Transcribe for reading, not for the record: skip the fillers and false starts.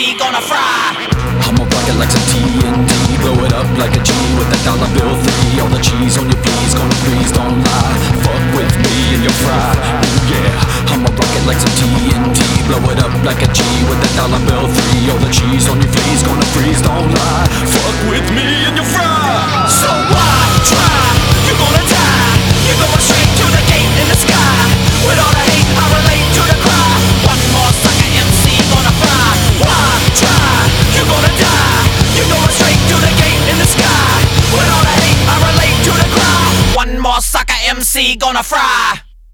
MC gonna fry. I'ma rock it like some TNT, blow it up like a G with a dollar bill 3. All the cheese on your fleas gonna freeze, don't lie. Fuck with me and you'll fry. Ooh yeah, I'ma rock it like some TNT, blow it up like a G with a dollar bill 3. All the cheese on your fleas gonna freeze, don't lie. Fuck with me and you'll fry. So why try? You're gonna die. You're going straight to the gate in the sky. With all the hate, I relate to the cry. One more sucker MC gonna fry. Why try? You're gonna die. You're going straight to the gate in the sky. With all the hate, I relate to the cry. One more sucker MC gonna fry.